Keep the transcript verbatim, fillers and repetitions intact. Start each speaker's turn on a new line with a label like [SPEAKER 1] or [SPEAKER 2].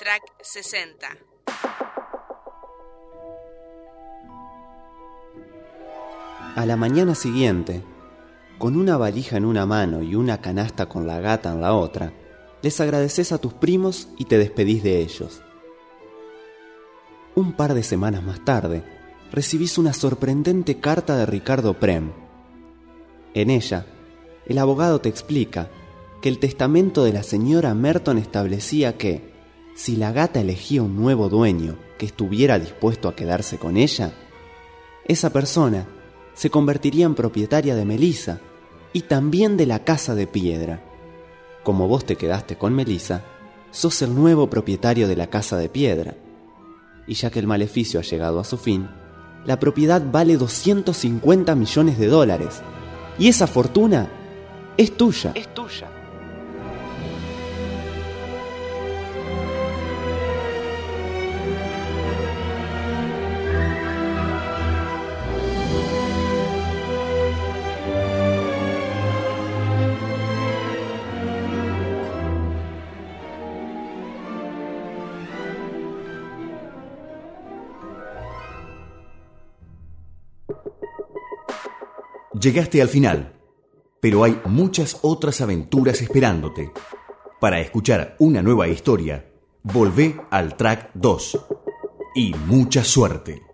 [SPEAKER 1] Track sesenta.
[SPEAKER 2] A la mañana siguiente, con una valija en una mano y una canasta con la gata en la otra, les agradeces a tus primos y te despedís de ellos. Un par de semanas más tarde, recibís una sorprendente carta de Ricardo Prem. En ella, el abogado te explica que el testamento de la señora Merton establecía que, si la gata elegía un nuevo dueño que estuviera dispuesto a quedarse con ella, esa persona se convertiría en propietaria de Melissa y también de la casa de piedra. Como vos te quedaste con Melissa, sos el nuevo propietario de la casa de piedra. Y ya que el maleficio ha llegado a su fin, la propiedad vale doscientos cincuenta millones de dólares. Y esa fortuna es tuya.
[SPEAKER 3] Es tuya.
[SPEAKER 4] Llegaste al final, pero hay muchas otras aventuras esperándote. Para escuchar una nueva historia, volvé al track dos. Y mucha suerte.